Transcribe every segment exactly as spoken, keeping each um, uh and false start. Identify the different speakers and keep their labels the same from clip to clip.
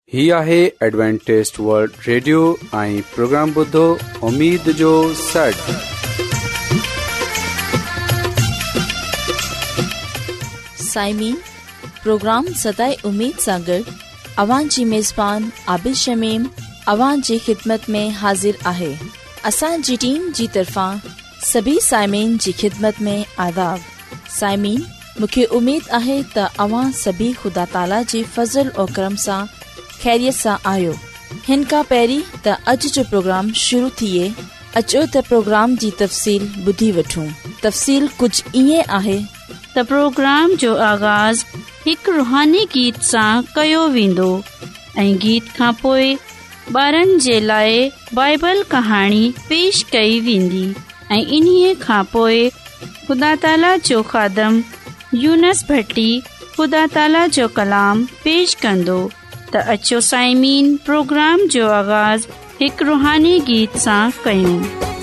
Speaker 1: ही आहे Adventist World Radio ऐं प्रोग्राम ॿुधो उम्मीद जो सॾ।
Speaker 2: साइमीन प्रोग्राम सदाई उम्मीद सां गॾु अवां जी मेज़बान आबिद शमीम अवां जी ख़िदमत में हाज़िर आहे। असांजी टीम जी तरफ़ां सभी साइमीन जी ख़िदमत में आदाब। साइमीन, मूंखे उम्मीद आहे त अवां सभी ख़ुदा ताला जी फज़ल और करम सां खैरियत सां आहियो। हिन खां पहिरीं त अॼु जो प्रोग्राम शुरू थिए, अचो त प्रोग्राम जी तफ़सील ॿुधी वठूं। तफ़सील कुझु ईअं आहे
Speaker 3: त प्रोग्राम जो आगाज़ हिकु रुहानी गीत सां कयो वेंदो ऐं गीत खां पोइ ॿारनि जे लाइ बाइबल कहाणी पेश कई वेंदी ऐं इन्हीअ खां पोइ ख़ुदा ताला जो खादम यूनस भट्टी ख़ुदा ताला जो कलाम पेश कंदो। त अचो साइमीन, प्रोग्राम जो आगाज़ हिकु रुहानी गीत सां कयूं।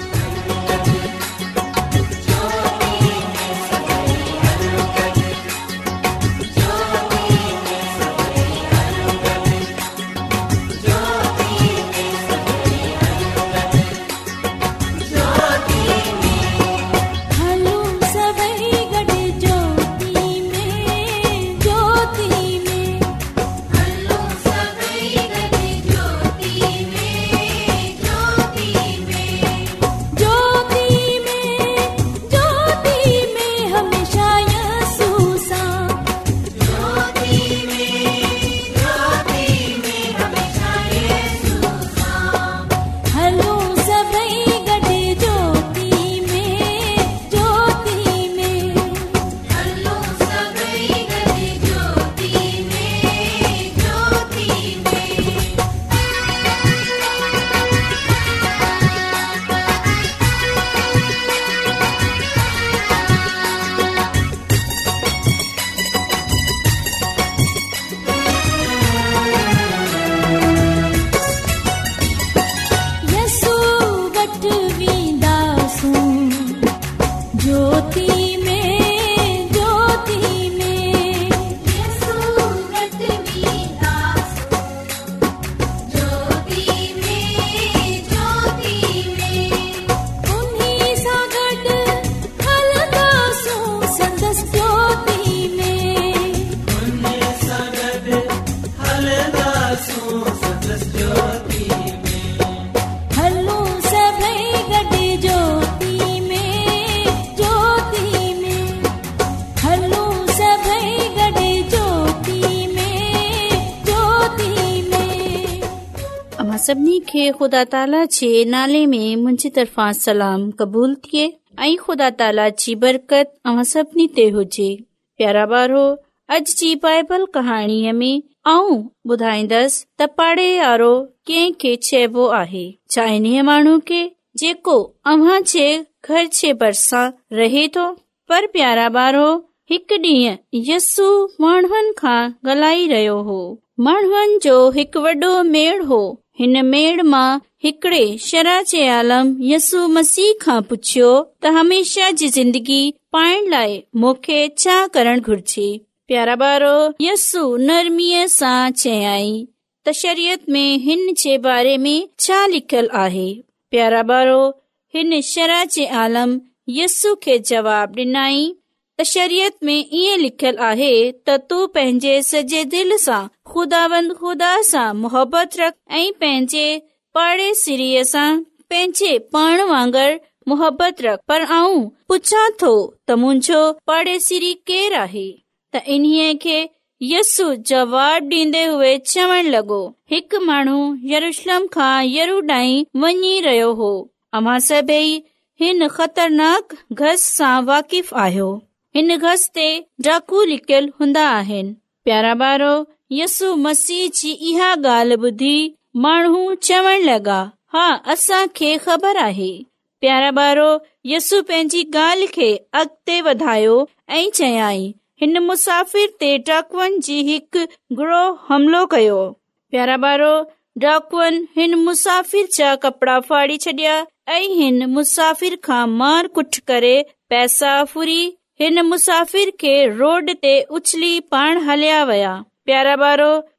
Speaker 3: सभिनी खे ख़ुदा ताला जे नाले में मुंहिंजी तरफ़ां सलाम क़बूल थिए ऐं ख़ुदा ताला जी बरकत अव्हां सभिनी ते हुजे। प्यारा ॿारो, अॼु जी बाइबल कहाणीअ में आऊं ॿुधाईंदसि त पाड़े वारो कंहिंखे चइबो आहे। छा इन्हीअ माण्हू खे जेको अव्हां जे घर जे भरिसां रहे थो? पर प्यारा ॿारो, हिकु ॾींहुं यसू माण्हुनि खां ॻाल्हाए रहियो हो। माण्हुनि जो हिकु वॾो मेड़ हो। हिन मेड़ मां हिकिड़े शरा जे आलम यसू मसीह खां पुछियो त हमेशा जी ज़िंदगी पाइण लाइ मूंखे छा करण घुर्जे। प्यारा ॿारो, यसू नरमीअ सां चयाई त शरीयत में हिन जे बारे में छा लिखियल आहे। प्यारा ॿारो, हिन शरा जे आलम यसू खे जवाब ॾिनाई त शरीयत में ईअं लिखियल आहे त तूं पंहिंजे सॼे दिल सां ख़ुदावंद ख़ुदा सां मुहबत रख ऐं पंहिंजे पाड़ेसीरीअ सां पंहिंजे पाण वांगुरु मुहबत रख। पर आऊं पुछां थो त मुंहिंजो पाड़ेसीरी केरु आहे? त इन्हीअ खे यसू जवाब ॾींदे हुए चवण लॻो, हिकु माण्हू यरूशलेम खां यरू ॾांहुं वञी रहियो हो। अव्हां सभई हिन ख़तरनाक घस सां वाक़िफ़ आहियो। हिन घस ते डाकू लिकियल हूंदा आहिनि। प्यारा ॿारो, यसू मसीह जी इहा ॻाल्हि ॿुधी माण्हू चवण लॻा, हा असां खे ख़बर आहे। प्यारा ॿारो, यसू पंहिंजी ॻाल्हि खे अॻिते वधायो ऐं चयाई, हिन मुसाफ़िर ते डाकुअनि जी हिकु गिरोह हमलो कयो। प्यारा ॿारो, डाकुअनि हिन मुसाफ़िर जा कपिड़ा फाड़ी छॾिया ऐं हिन मुसाफ़िर खां मार कुट करे पैसा फुरी हिन मुसाफ़िर खे रोड ते उछली पाण हलिया विया। प्यारा ॿारो,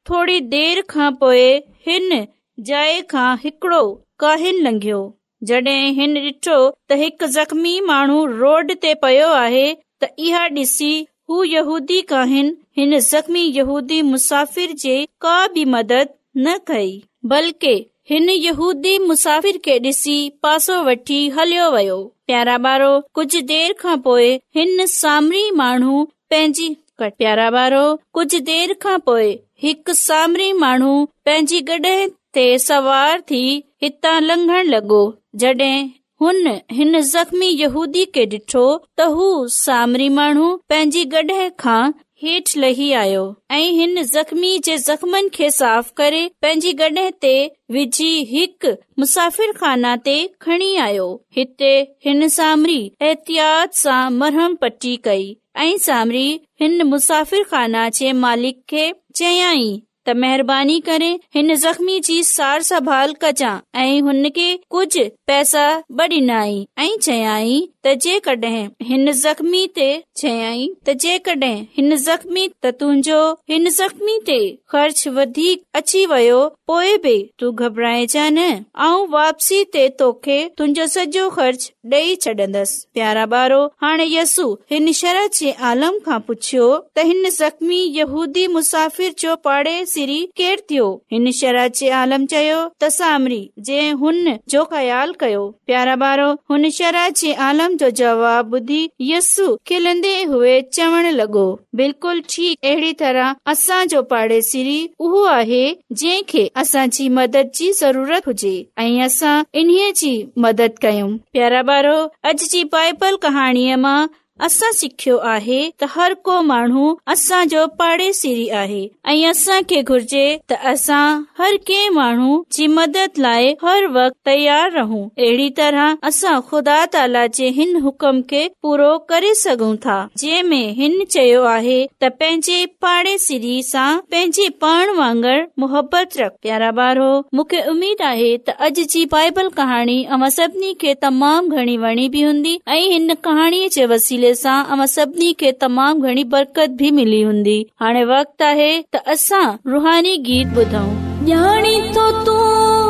Speaker 3: थोरी देर खां पोइ हिन जाइ खां हिकिड़ो काहिन लंघियो। जॾहिं हिन ॾिठो त हिकु ज़ख़्मी माण्हू रोड ते पियो आहे त इहा ॾिसी हू यहूदी काहिन हिन ज़ख़्मी यहूदी मुसाफ़िर जे का बि मदद न कई, बल्कि हिन यहूदी मुसाफ़िर खे ॾिसी पासो वठी हलियो वियो। प्यारा ॿारो, कुझु देर खां पोइ हिन सामरी माण्हू पंहिंजी प्यारा ॿारो कुझु देर खां पोइ हिकु सामरी माण्हू पंहिंजी गॾह ते सवार थी हितां लंघण लॻो। जॾहिं हुन हिन ज़ख़्मी यहूदी खे ॾिठो त हू सामरी माण्हू पंहिंजी गॾह खां हेठि लही आयो ऐं हिन ज़ख़्मी जे ज़ख़्मनि खे साफ़ करे पंहिंजी गॾह ते विझी हिकु मुसाफ़िर खाना ते खणी आयो। हिते हिन सामरी एहतियात सां मरहम पटी कई ऐं सामरी हिन मुसाफ़िर खाना जे मालिक खे चयाईं त महिरबानी करे हिन ज़ख़्मी जी सार संभाल कजां ऐं हुन खे कुझु पैसा ॾिनाई ऐं चयाईं त जेकॾहिं हिन ज़ख़्मी ते चयाईं त जेकॾहिं हिन ज़ख़्मी त तुंहिंजो हिन ज़ख़्मी ते ख़र्च वधीक अची वियो पोइ बि तूं घबराइजां न, आऊं वापसी ते तोखे तुंहिंजो सॼो ख़र्च ॾेई छॾंदसि। प्यारा ॿारो, हाणे यसू हिन शरह जे आलम खां पुछियो त हिन ज़ख़्मी यहूदी मुसाफ़िर जो पाड़े सिरी केरु थियो। हिन शरह जे आलम चयो त सामरी जंहिं हुन जो ख़याल कयो। प्यारा ॿारो, हुन शरह जे आलम जो जवाब ॿुधी यसू खिलंदे हुए चवण लॻो, बिल्कुलु ठीकु, अहिड़ी तरह असांजो पाड़ेसिरी उहो आहे जंहिंखे असांजी मदद जी ज़रूरत हुजे ऐं असां इन्हीअ जी मदद कयूं। प्यारा ॿारो, अॼु जी बाइबल कहाणीअ मां असां सिखियो आहे त हर को माण्हू असांजो पाड़ेसिरी आहे ऐं असांखे घुर्जे त असां हर कंहिं माण्हू जी मदद लाइ हर वक़्तु तयार रहूं। अहिड़ी तरह असां ख़ुदा ताला जे हिन हुकम खे पूरो करे सघूं था जंहिंमें हिन चयो आहे त पंहिंजे पाड़ेसिरी सां पंहिंजे पाण वांगुरु मुहबत रख। प्यारा ॿारो, मूंखे उमेद आहे त अॼु जी बाइबल कहाणी अवां सभिनी खे तमामु घणी वणी बि हूंदी ऐं हिन कहाणीअ जे वसीले सां अवां सभिनी खे तमामु घणी बरकत बि मिली हूंदी। हाणे वक़्तु आहे त असां रूहानी गीत ॿुधूं। ॼाणी तो तूं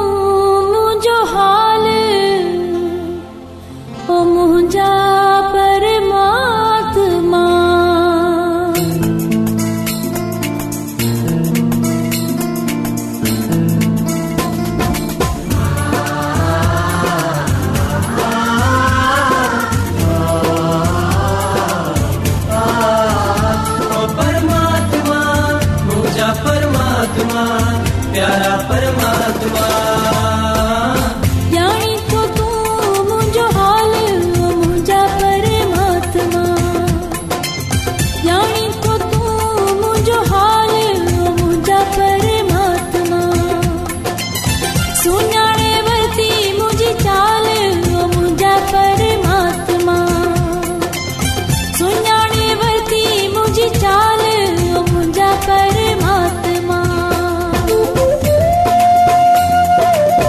Speaker 3: मुंहिंजो हाल, ओ मुंहिंजा परमात्मा,
Speaker 4: प्यारा परमात्मा,
Speaker 3: ॼाणी तो तूं मुंहिंजो हाल, ओ मुंहिंजा परमात्मा, ॼाणी तो तूं मुंहिंजो हाल, ओ मुंहिंजा परमात्मा, सुञाणे वरिती मुंहिंजी चाल, ओ मुंहिंजा परमात्मा, सुञाणे वरिती मुंहिंजी चाल, ओ मुंहिंजा परमात्मा।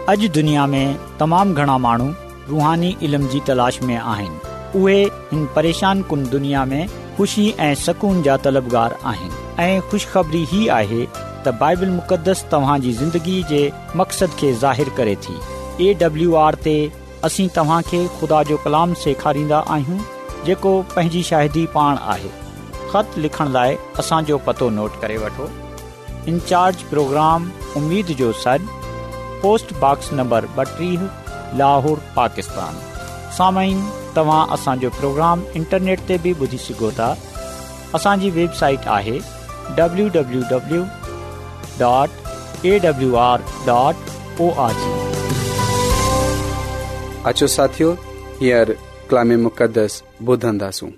Speaker 5: अॼु दुनिया में तमामु घणा माण्हू रूहानी इल्म जी तलाश में आहिनि। उहे हिन परेशान कुन दुनिया में ख़ुशी ऐं सकून जा तलबगार आहिनि ऐं ख़ुशख़बरी ही आहे त बाइबल मुक़दस तव्हां जी ज़िंदगी जे मक़सद खे ज़ाहिर करे थी। ए डब्ल्यू आर ते असीं तव्हां खे ख़ुदा जो कलाम सेखारींदा आहियूं जेको पंहिंजी शाहिदी पाण आहे। ख़त लिखण लाइ असांजो पतो नोट करे वठो। इंचार्ज प्रोग्राम उम्मीद जो सॾ, पोस्ट बॉक्स नंबर ॿटीह, लाहौर, पाकिस्तान। सामाईन, तव्हां असांजो प्रोग्राम इंटरनेट ते बि ॿुधी सघो था। असांजी वेबसाइट आहे W W W dot A W R dot O R G.
Speaker 1: अचो साथियो, हींअर कलाम मुक़दस ॿुधंदासूं।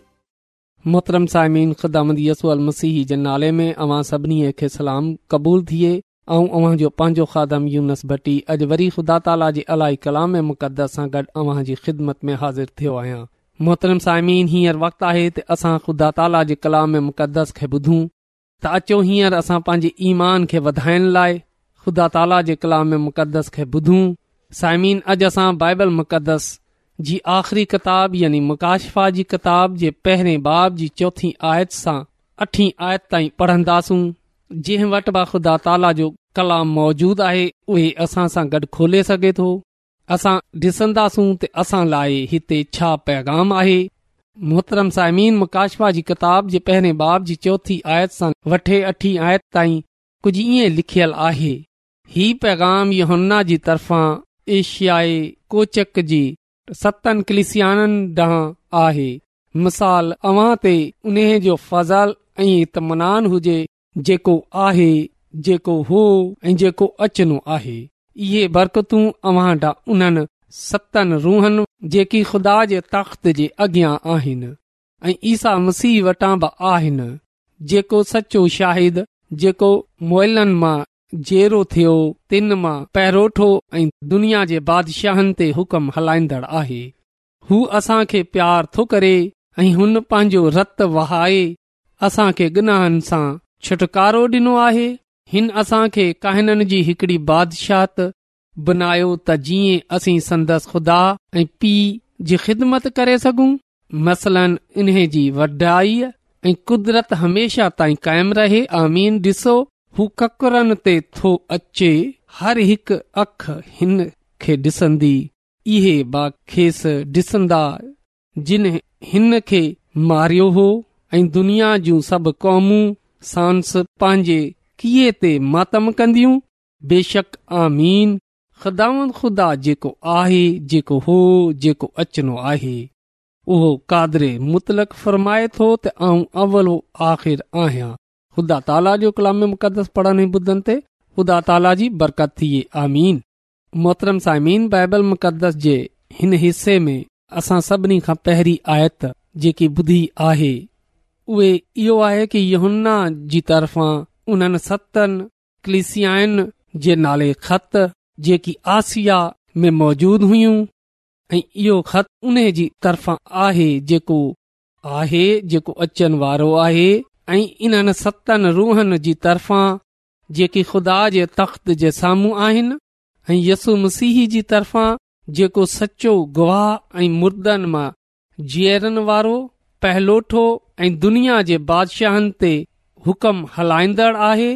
Speaker 6: मोहतरम साइमीन, ख़ुदावंद यसू मसीह जे नाले में अवां सभिनी खे सलाम क़बूल थिए। ऐं अव्हां जो पंहिंजो ख़ादम यूनस भट्टी अॼु वरी ख़ुदा ताला जे अलाई कलाम मुक़दस सां गॾु अव्हां जी ख़िदमत में हाज़िर थियो आहियां। मोहतरम साइमीन, हींअर वक़्तु आहे त असां ख़ुदा ताला जे कलाम मुक़दस खे ॿुधूं। त अचो हींअर असां पंहिंजे ईमान खे वधाइण लाइ ख़ुदा ताला जे कलाम मुक़दस खे ॿुधूं। साइमीन, अॼु असां बाइबल मुक़दस जी आख़िरी किताब यानी मुकाशफा जी किताब जे पहिरें बाब जी चौथी आयत सां अठी आयत ताईं पढ़ंदासूं। जंहिं वटि बि ख़ुदा ताला जो कलाम मौजूदु आहे उहे असां सां गॾु खोले सघे थो। असां ॾिसंदासूं त असां लाइ हिते छा पैगाम आहे। मोहतरम साइमीन, मुकाशफा जी किताब जे पहिरें बाब जी चौथी आयत सां वठे अठी आयत ताईं कुझु ईअं लिखियलु आहे। ही पैगाम यूहन्ना जी तरफ़ां एशियाई कोचक जी सतनि कलीसियाननि ॾांहुं आहे। मिसाल अव्हां ते उन जो फज़ल ऐं इत्मीनान हुजे जेको आहे, जेको हो ऐं जेको अचनो आहे। इहे बरकतूं अव्हां ॾांहुं उन्हनि सतनि रूहनि जेकी ख़ुदा जे तख़्त जे अॻियां आहिनि ऐं ईसा मसीह वटां बि आहिनि, जेको सचो शाहिद, जेको मुअलनि मां जेरो थियो, तिन मां पहिरोठो ऐं दुनिया जे बादशाहनि ते हुकम हलाईंदड़ आहे। हू असां खे प्यार थो करे ऐं हुन पंहिंजो रत वहाए असां खे गुनाहनि सां छुटकारो ॾिनो आहे। हिन असां खे काहिननि जी हिकड़ी बादशाहत बनायो त जीअं असीं संदसि ख़ुदा ऐं पीउ जी ख़िदमत करे सघूं। मसलन इन्हे जी वॾाई ऐं कुदरत हमेशा ताईं कायम रहे। आमीन। ॾिसो, हू ककरनि ते थो अचे, हर हिकु अख हिन खे ॾिसंदी। इहे बा खेसि ॾिसंदा जिन हिन खे मारियो हो ऐं दुनिया जूं सभु क़ौमूं सांस पंहिंजे कीए ते मातम कंदियूं। बेशक आमीन। ख़ुदावंद ख़ुदा जेको आहे, जेको हो, जेको अचनो आहे, उहो क़ादिरे मुतलक फरमाए थो त आऊं अवलो आख़िर आहियां। ख़ुदा ताला जो कलाम मुक़दस पढ़ण ऐं ॿुधण ते ख़ुदा ताला जी बरकत थिए। आमीन। मोहतरम साइमीन, बाइबल मुक़दस जे हिन हिस्से में असां सभिनी खां पहिरीं आयत जेकी ॿुधी आहे उहे इहो आहे कि यूहन्ना जी तरफ़ां उन्हनि सतनि कलीसियाउनि जे नाले ख़त जेकी आसिया में मौजूद हुयूं ऐं इहो ख़त उन जी तरफ़ां आहे जेको आहे, जेको अचनि वारो आहे। ऐं इन्हनि सतनि रूहनि जी तरफ़ां जेकी ख़ुदा जे तख़्त जे साम्हूं आहिनि ऐं यसू मसीह जी तरफ़ां जेको सचो गवाह ऐं मुर्दनि मां जीअरण वारो, पहिलोठो ऐं दुनिया जे बादशाहनि ते हुकम हलाईंदड़ आहे,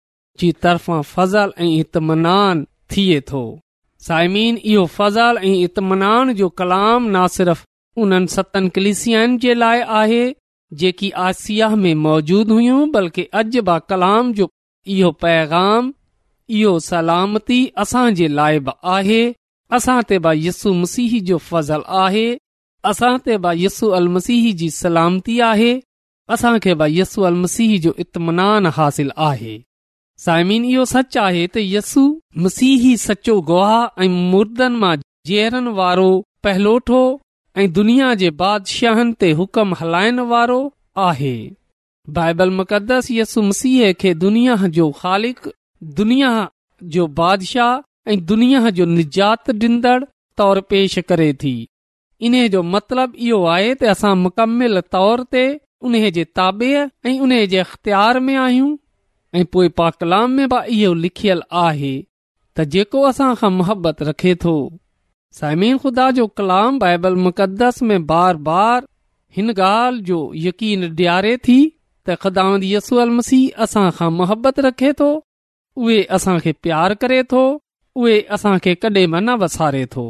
Speaker 6: जी तरफ़ां फज़ल ऐं इत्मीनान थिए थो। साइमीन, इहो फज़ल ऐं इत्मीनान जो कलाम न सिर्फ़ उन्हनि सतनि कलीसियाउनि जे लाइ आहे जेकी आसिया में मौजूद हुयूं, बल्कि अॼु बा कलाम जो इहो पैगाम, इहो सलामती असां जे लाइ बि आहे। असां ते बा यसू मसीह जो फज़ल आहे। असां ते बा यसू अल मसीह जी सलामती आहे। असां खे बा यसू अल मसीह जो इत्मीनान हासिल आहे। साइमीन, इहो सच आहे त यसू मसीह सचो गवाह ऐं मुर्दनि मां जीअरण वारो, पहिलोठो ऐं दुनिया जे बादशाहनि ते हुकम हलाइण वारो आहे। बाइबल मुक़दस यसू मसीह खे दुनिया जो ख़ालिक, दुनिया जो बादशाह ऐं दुनिया जो निजात ॾींदड़ तौर पेश करे थी। इन्हे जो मतिलब इहो आहे त असां मुकमिल तौर ते उन जे ताबे ऐं उन जे इख़्तियार में आहियूं। ऐं पोइ पाक कलाम में बि इहो लिखियल आहे त जेको असां खां मुहबत रखे थो। साइमीन, ख़ुदा जो कलाम बाइबल मुक़दस में बार बार हिन ॻाल्हि जो यकीन ॾियारे थी त ख़ुदावंद यसू मसीह असां खां मुहबत रखे थो, उहे असां खे प्यार करे थो, उहे असां खे कॾहिं बि न वसारे थो।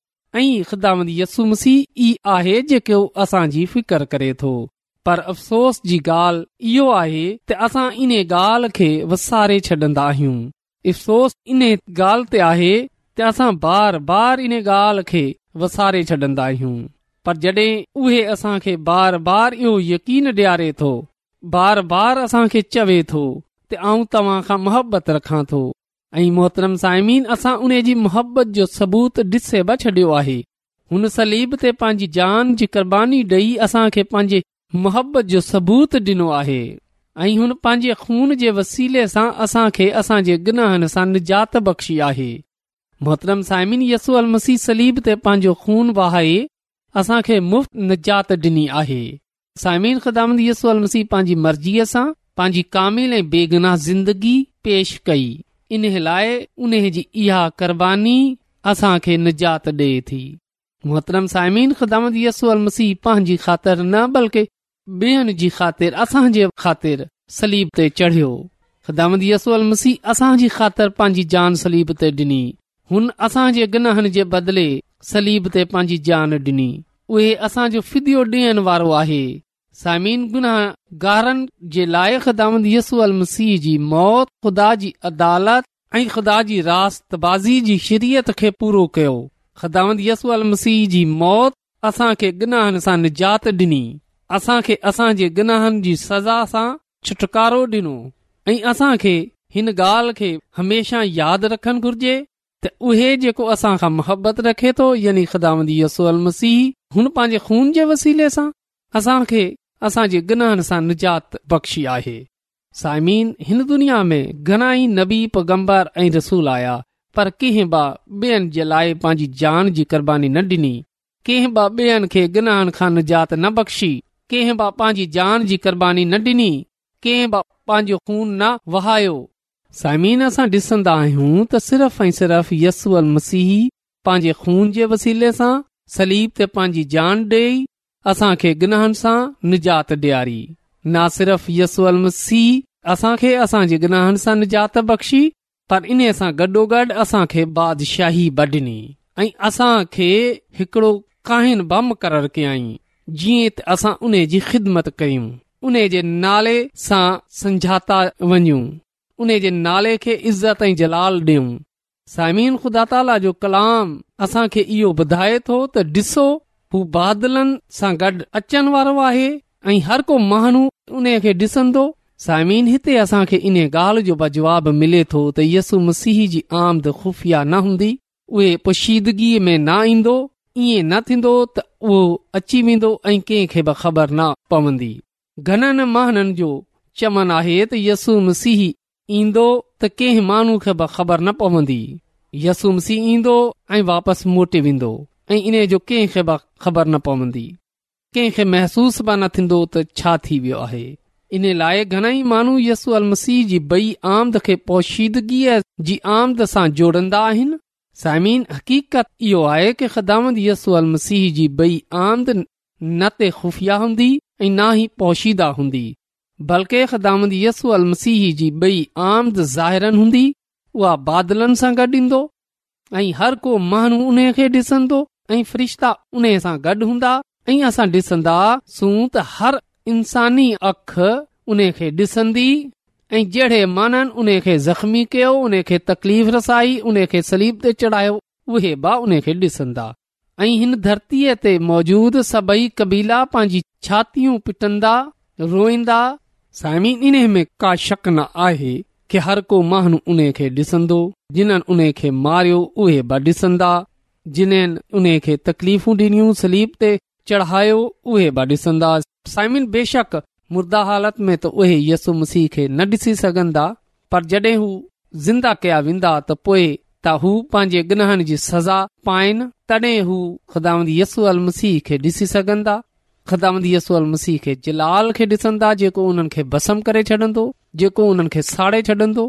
Speaker 6: ऐं ख़ुदावंद यसू मसीह ई आहे जेको असांजी फिकर करे थो। पर अफ़सोस जी ॻाल्हि इहो आहे त असां इन ॻाल्हि खे वसारे छॾंदा आहियूं। अफ़सोस इन ॻाल्हि ते आहे त असां बार बार इन ॻाल्हि खे वसारे छॾंदा आहियूं। पर जॾहिं उहे असां खे बार बार इहो यकीन ॾियारे थो, बार बार असां खे चवे थो त आऊं तव्हां खां मुहबत रखां थो, ऐं मोहतरम साइमीन, असां उन जी मुहबत जो सबूत ॾिसे बि छॾियो आहे। हुन सलीब ते पंहिंजी जान जी क़ुर्बानी ॾेई असां खे पंहिंजे मुहबत जो सबूत ॾिनो आहे, ऐं हुन पंहिंजे खून जे वसीले सां असां खे असांजे गुनाहनि सां निजात बख़्शी आहे। मोहतरम साइमीन, यसू अल मसीह सलीब ते पंहिंजो खून वहाए असां खे मुफ़्त निजात ॾिनी आहे। साइमीन, ख़ुदावंद यसू अल मसीह पंहिंजी मर्ज़ीअ सां पंहिंजी कामिल ऐं बेगुनाह ज़िंदगी पेश कई। इन लाइ उन जी इहा क़ुर्बानी असां खे निजात ॾे थी। मोहतरम साइमीन, ख़ुदावंद यसू अल मसीह पंहिंजी ख़ातिर न बल्कि ॿियनि जी ख़ातिर असांजे ख़ातिर सलीब ते चढ़ियो। ख़ुदावंद यसू अल मसीह असांजी ख़ातिर पंहिंजी जान सलीब ते ॾिनी। हुन असांजे गुनाहनि जे बदिले सलीब ते पंहिंजी जान ॾिनी। उहे असांजो फिदियो ॾियण वारो आहे। साइमीन, गुनाहगारनि जे लाइ ख़ुदावंद यसू अल मसीह जी मौत ख़ुदा जी अदालत ऐं ख़ुदा जी रास्तबाज़ी जी शरीयत खे पूरो कयो। ख़ुदावंद यसू अल मसीह जी मौत असां खे गुनाहनि सां निजात ॾिनी, असां खे असांजे गुनाहनि जी सज़ा सां छुटकारो ॾिनो। ऐं असां खे हिन ॻाल्हि खे हमेशा यादि रखणु घुर्जे त उहे जेको असां खां मुहबत रखे थो, यानी ख़ुदावंद यसू अल मसीह, हुन पंहिंजे खून जे वसीले सां असां खे असांजे गुनाहनि सां निजात बख़्शी आहे। साइमीन, हिन दुनिया में घणाई नबी, पैगंबर ऐं रसूल आया, पर कंहिं बि ॿियनि जे लाइ पंहिंजी जान जी क़ुर्बानी न ॾिनी। कंहिं बि ॿियनि खे गुनाहनि खां निजात न बख़्शी। कंहिं बि पंहिंजी जान जी क़ुर्बानी न ॾिनी। कंहिं बि पंहिंजो खून न वहायो। साइमीन, असां ॾिसंदा आहियूं त सिर्फ़ ऐं सिर्फ़ यसू अल मसीह पंहिंजे खून जे वसीले सां सलीब ते पंहिंजी जान ॾेई असां खे गुनाहनि सां निजात ॾियारी। न सिर्फ़ यसू अल मसीह असां खे असांजे गुनाहनि सां निजात बख़्शी, पर इन सां गॾोगॾु असां खे बादशाही बि ॾिनी ऐं असां खे हिकिड़ो काहिन बि मुक़ररु कयईं, जीअं त असां उन जी ख़िदमत कयूं, उन जे नाले सां संझाता वञूं, उन जे नाले खे इज़त ऐं जलाल ॾियूं। साइमीन, ख़ुदा ताला जो कलाम असां खे इहो ॿुधाए थो त ॾिसो, हू बादलनि सां गॾु अचण वारो आहे ऐं हर को माण्हू उन खे ॾिसंदो। साइमीन, हिते असां खे इन ॻाल्हि जो बि जवाबु मिले थो त यसू मसीह जी आमद ख़ुफ़िया न हूंदी, उहे पोशीदगीअ में न ईंदो। ईअं न थींदो त उहो अची वेंदो ऐं कंहिं खे बि ख़बर न पवंदी। घणनि माण्हुनि जो चमन आहे त यसू मसीह ईंदो त कंहिं माण्हू खे बि ख़बर न पवंदी। यसू मसीह ईंदो ऐं वापसि मोटे वेंदो ऐं इन जो कंहिं खे बि ख़बर न पवंदी। कंहिं खे महसूस बि न थींदो त छा थी वियो आहे। इन लाइ घणई माण्हू यसू अल मसीह जी बई आमद खे पोशीदगीअ जी आमद सां जोड़ंदा आहिनि। साइमीन, हक़ीक़त इहो आहे कि ख़ुदावंद यसू अल मसीह जी बई आमद न ते ख़ुफ़िया हूंदी ऐं न ई पोशीदा हूंदी, बल्कि ख़ुदावंद यसू अल मसीह जी बई आमद ज़ाहिरन हूंदी। उहा बादलनि सां गॾु ईंदो ऐं हर को माण्हू उन खे ॾिसंदो ऐं फ़रिश्ता उन सां गॾु हूंदा ऐं असां ॾिसंदा सूं त हर इंसानी अख उन खे ॾिसंदी ऐं जहिड़े माननि उन खे ज़ख़्मी कयो, उन खे तकलीफ़ रसाई, उन खे सलीब ते चढ़ायो, उहे बि उन खे ॾिसंदा। ऐं हिन धरतीअ ते मौजूद सभई कबीला पंहिंजी छातियूं पिटंदा, रोईंदा। साइमीन, इन में का शक न आहे कि हर को माण्हू उन खे ॾिसंदो। जिन्हनि उन खे मारियो उहे बि ॾिसंदा, जिन्हनि उन खे तकलीफ़ूं ॾिनियूं, सलीब ते चढ़ायो, उहे बि ॾिसंदा। साइमीन, बेशक मुर्दा हालत में त उहे यसू मसीह खे न ॾिसी सघंदा, पर जॾहिं हू ज़िंदा कया वेंदा त पोइ त हू पंहिंजे गुनाहनि जी सज़ा पाइनि, तॾहिं हू ख़ुदावंद यसू अल मसीह खे ॾिसी सघंदा। ख़ुदावंद यसू अल मसीह खे जलाल खे ॾिसंदा, जेको उन्हनि खे भस्म करे छॾंदो, जेको उन्हनि खे साड़े छॾंदो।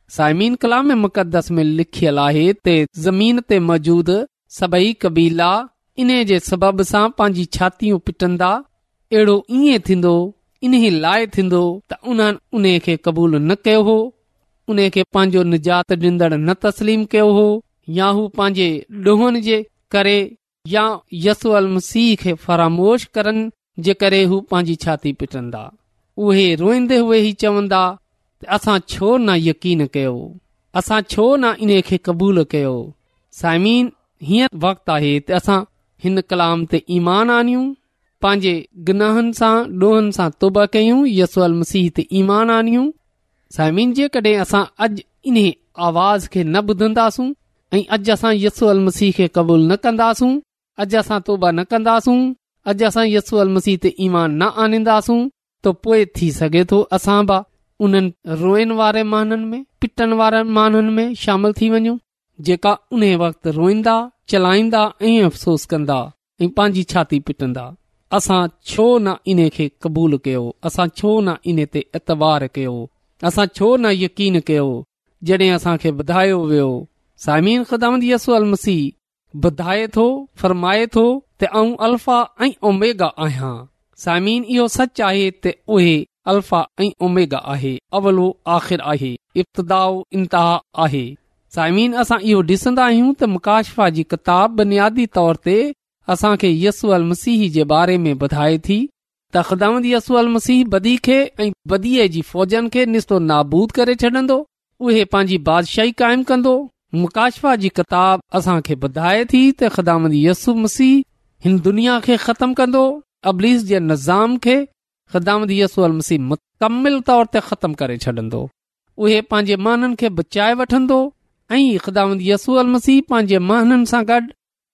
Speaker 6: साइमीन कलाम मुक़दस में लिखियल आहे ते ज़मीन ते मौजूद सभई कबीला इन जे सबब सां पंहिंजी छातियूं पिटंदा। अहिड़ो ईअं थींदो, इन लाइ थींदो त उन्हनि उन खे क़बूल न कयो हो, उन खे पंहिंजो निजात ॾींदड़ न तस्लीम कयो हो, या हू पंहिंजे ॾोहनि जे करे या यसू अल मसीह खे फरामोश करनि जे करे हू पंहिंजी छाती पिटंदा। उहे रोईंदे हुए ई चवंदा त असां छो न यकीन कयो, असां छो न इन खे क़बूल कयो। साइमीन, हीअं वक़्तु आहे त असां हिन कलाम ते ईमान आनियूं, पंहिंजे गुनाहनि सां ॾोहनि सां तौबा कयूं, यसू अल मसीह ते ईमान आनियूं। साइमीन, जेकॾहिं असां अॼु इन आवाज़ खे न ॿुधंदासूं ऐं अॼु असां यसू अल मसीह खे क़बूल न कंदासूं, अॼु असां तौबा न कंदासूं, अॼु असां यसू अल मसीह ते ईमान न आनींदासूं, त पोइ थी सघे थो असां बि उन्हनि रोइण वारे माण्हुनि में, पिटण वारे माण्हुनि में शामिल थी वञूं, जेका उन वक़्तु रोईंदा, चलाईंदा ऐं अफ़सोस कंदा ऐं पंहिंजी छाती पिटंदा। असां छो न इन खे क़बूल कयो, असां छो न इन ते एतबार कयो, असां छो न यकीन कयो जॾहिं असांखे ॿुधायो वियो। साइमीन, ख़ुदावंद यसू अल मसीह ॿुधाए थो, फरमाए थो त आऊं अल्फा ऐं ओमेगा आहियां। साइमीन, इहो सच आहे त उहे अल्फा ऐं ओमेगा आहे, अवलो आख़िर आहे, इब्तिदाउ इंतहा आहे। साइमीन, असां इहो ॾिसंदा आहियूं त मुकाशफा जी किताब बुनियादी तौर ते असांखे यसू अल मसीह जे बारे में ॿुधाए थी त ख़ुदावंद यसू अल मसीह बदी खे ऐं बदीअ जी फ़ौजनि खे निस्तो नाबूद करे छॾंदो, उहे पंहिंजी बादशाही क़ाइमु कंदो। मुकाशफा जी किताब असांखे ॿुधाए थी त ख़ुदावंद यसू मसीह हिन दुनिया खे ख़तमु कंदो, अबलीस जे निज़ाम खे ख़ुदावंद यसू अल मसीह मुकमिल तौर ते ख़तमु करे छॾंदो, उहे पंहिंजे माननि खे बचाए वठंदो ऐं ख़ुदावंद यसू अल मसीह पंहिंजे माननि सां गॾु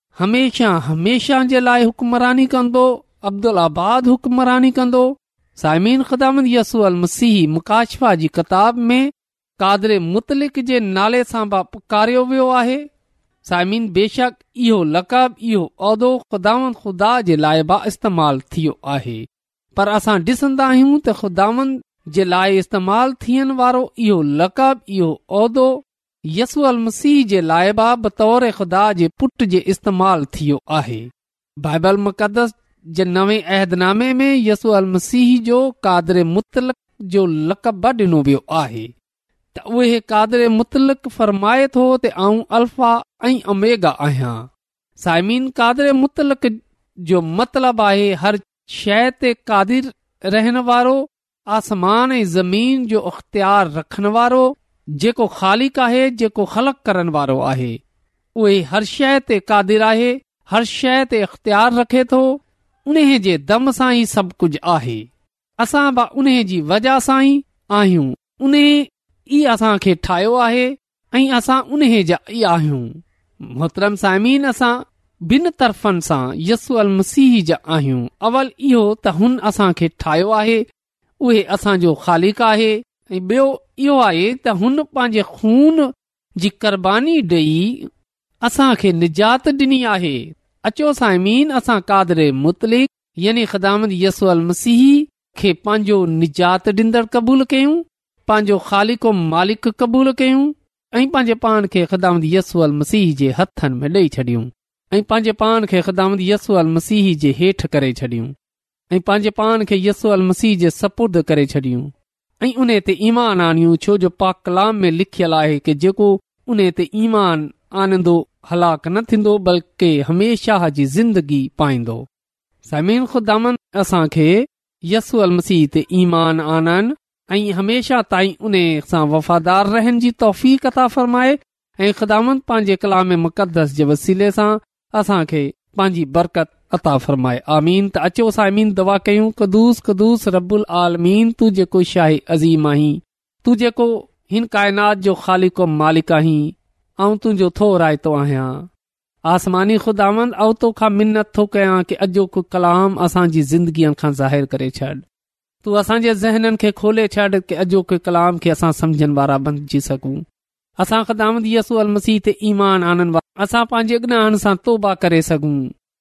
Speaker 6: हमेशा हमेशा जे लाइ हुक्मरानी कंदो, अब्दुल आबाद हुक्मरानी कंदो। साइमीन, ख़ुदावंद यसू अल मसीह मुकाशफा जी किताब में कादरे मुतलिक जे नाले सां बि पुकारियो वियो आहे। साइमीन, बेशक इहो लक़ब, इहो उहिदो ख़ुदावंद ख़ुदा जे लाइ बि इस्तेमालु थियो आहे, पर असां ॾिसंदा आहियूं त ख़ुदावंद जे लाइ इस्तेमालु थियण वारो इहो लक़ब, इहो उहिदो यसू अल मसीह जे लाइ बि बतौर ख़ुदा जे पुट जे इस्तेमालु थियो आहे। बाइबल मुक़दस जे नवे अहदनामे में यसू अल मसीह जो कादरे मुतलक जो लक़ब बि ॾिनो वियो आहे त उहे कादरे मुतलक फरमाए थो त आऊं अल्फा ऐं ओमेगा आहियां। साइमीन, कादरे मुतलक जो मतिलबु आहे हर शइ ते कादिर रहण वारो, आसमान ऐं ज़मीन जो इख़्तियार रखण वारो, जेको ख़ालिक आहे, जेको ख़लक़ करण वारो आहे। उहे हर शइ ते कादिर आहे, हर शइ ते इख़्तियार रखे थो, उन्हे जे दम सां ई सभु कुझु आहे। असां बि उन्हे जी वजह सां ई आहियूं, उन्हे ई असांखे ठाहियो आहे ऐं असां उन्हे जा ई आहियूं। मोहतरम साइमीन, असां ॿिनि तरफ़नि सां यसू अल मसीह जा आहियूं। अवल इहो त हुन असांखे ठाहियो आहे, उहे असांजो ख़ालिक आहे, ऐं ॿियो इहो आहे त हुन पंहिंजे खून जी क़ुर्बानी ॾेई असांखे निजात ॾिनी आहे। अचो साइमीन, असां कादरे मुतलिक यानी ख़ुदावंद यसू अल मसीह खे पंहिंजो निजात ॾींदड़ क़बूल कयूं, पंहिंजो ख़ालिक मालिक क़बूल कयूं ऐं पंहिंजे पान खे ख़ुदावंद यसू अल मसीह जे हथनि में ॾेई छॾियूं ऐं पंहिंजे पान खे ख़ुदावंद यसू अल मसीह जे हेठि करे छॾियूं ऐं पंहिंजे पान खे यसू अल मसीह जे सपुर्द करे छॾियूं ऐं उन ते ईमान आनियूं, छो जो पाक कलाम में लिखियल आहे कि जेको उन ते ईमान आनंदो हलाक न थींदो बल्कि हमेशा जी ज़िंदगी पाईंदो। साइमीन, ख़ुदावंद असांखे यसू अल मसीह ते ईमान आननि ऐं हमेशा ताईं उन सां वफ़ादार रहण जी तौफ़ीक़ अता फ़रमाए ऐं ख़ुदावंद पंहिंजे कलाम मुक़दस जे वसीले सां असांखे पंहिंजी बरकत अता फ़रमाए। आमीन। त अचो साइमीन, दुआ कयूं। क़दूस क़दूस रब्बुल आलमीन, तू जेको शाही अज़ीम आहीं, तू जेको हिन काइनात जो ख़ालिक मालिक आहीं, ऐं तुंहिंजो थो रायतो आहियां। आसमानी ख़ुदावंद, ऐं तोखां मिन्नत थो कयां कि अॼोको कलाम असांजी ज़िंदगीअ खां ज़ाहिर करे छॾ। तू असांजे ज़हननि खे खोले छॾ कि अॼोके कलाम खे असां सम्झण वारा बणिजी सघूं। असां ख़ुदावंद यसू अल मसीह ते ईमान आनण वारा असां पंहिंजे गुनाहनि सां तौबा करे सघूं।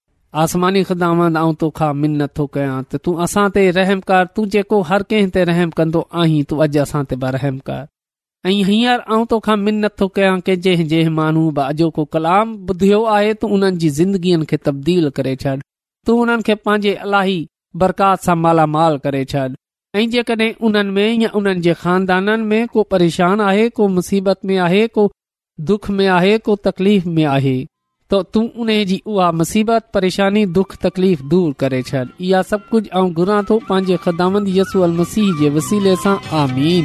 Speaker 6: आसमानी ख़ुदावंद, ऐं तोखां मिन्नत थो कयां त तूं असां ते रहम कर। तू जेको हर कंहिं ते रहम कंदो आहीं, तू अॼु असां ते बि रहम कर। ऐं हींअर आऊं तोखां मिनत थो कयां के जंहिं जंहिं माण्हू बि अॼोको कलाम ॿुधियो आहे तूं उन्हनि जी ज़िंदगीअ खे तब्दील करे छॾ। तूं उन्हनि खे पंहिंजे इलाही बरकात सां मालामाल करे छॾ। ऐं जेकॾहिं उन्हनि में या उन्हनि जे खानदाननि में को परेशान आहे, को मुसीबत में आहे, को दुख में आहे, को तकलीफ़ में आहे, त तूं उन जी उहा मुसीबत परेशानी दुख तकलीफ़ दूर करे छॾ। इहा सभु कुझु आऊं घुरां थो पंहिंजे ख़ुदावंद यसू अल मसीह जे वसीले सां। आमीन।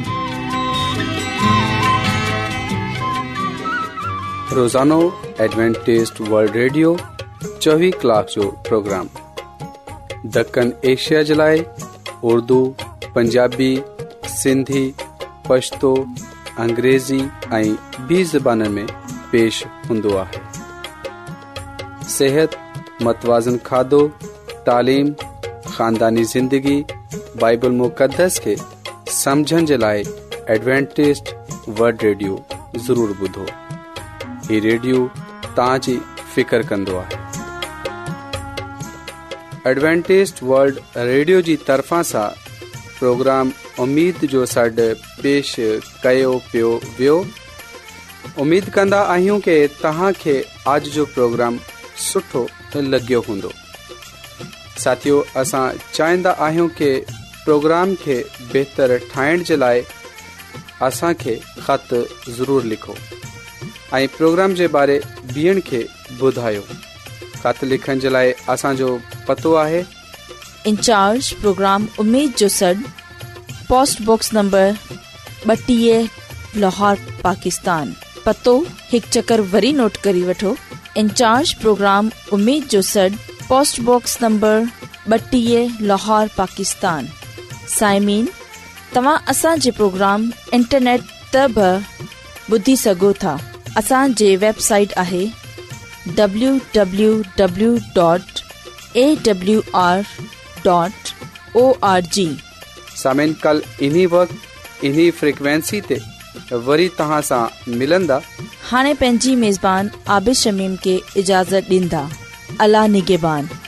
Speaker 1: रोज़ानो एडवेंटिस्ट वर्ल्ड रेडियो चोवीह कलाक जो प्रोग्राम दक्कन एशिया जे लाइ उर्दू, पंजाबी, सिंधी, पश्तो, अंग्रेज़ी ऐं ॿी ज़बाननि में पेश हूंदो आहे। सेहत, मतवाज़न खाधो, तालीम, ख़ानदानी ज़िंदगी, बाइबल मुक़दस खे समझण जे लाइ एडवेंटिस्ट वर्ल्ड रेडियो ज़रूर ॿुधो। ही रेडियो तव्हांजी फिकर कंदो आहे। एडवेंटिस्ट वर्ल्ड रेडियो जी तरफ़ां सां प्रोग्राम उम्मीद जो सॾु पेश कयो पियो वियो। उम्मीद कंदा आहियूं कि तव्हांखे अॼु जो प्रोग्राम सुठो लॻियो हूंदो। साथियो, असां चाहींदा आहियूं कि प्रोग्राम खे बहितर ठाहिण जे लाइ असांखे ख़त ज़रूरु लिखो ऐं प्रोग्राम जे बारे ॿियनि खे ॿुधायो। ख़त लिखण जे लाइ असांजो पतो आहे
Speaker 2: इंचार्ज प्रोग्राम उम्मीद जो सॾु, पोस्ट बॉक्स नंबर ॿटीह, लाहौर, पाकिस्तान। पतो हिकु चकर वरी नोट करी वठो। इंचार्ज प्रोग्राम उम्मीद जो सॾु, पोस्ट बॉक्स नंबर ॿटीह, लाहौर, पाकिस्तान। साइमीन, तव्हां असांजे प्रोग्राम इंटरनेट ते बि ॿुधी सघो था। असांजे वेबसाइट आहे W W W dot A W R dot O R G.
Speaker 1: सामिन, कल इन्ही वक्त इन्ही फ्रीक्वेंसी ते वरी तव्हां सां मिलंदा।
Speaker 2: हाणे पंहिंजी मेज़बान आबिद शमीम खे इजाज़त ॾींदा। अल्लाह निगहबान।